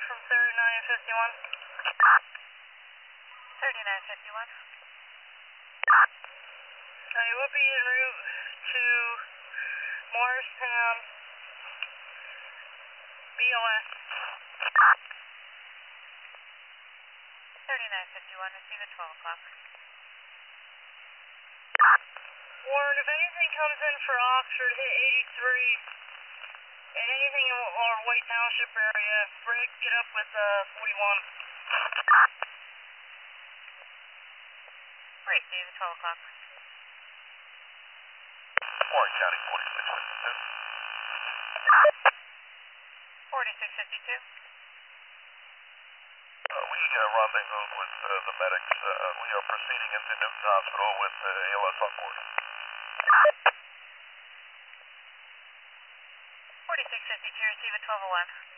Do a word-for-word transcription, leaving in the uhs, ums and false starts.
from thirty-nine fifty-one. thirty-nine fifty-one. Uh, we'll be en route to Morristown, B O S. thirty-nine fifty-one, receive at twelve o'clock. Warren, if anything comes in for Oxford, hit eighty-three, and anything in our White Township area, Rick, get up with uh, forty-one. Receive at twelve o'clock. Warren County, forty-six fifty-two. forty-six fifty-two. Uh, we uh, rendezvous with uh, the medics. Uh, we are proceeding into Newton Hospital with uh, A L S on board. forty-six fifty-two, receive at twelve oh one.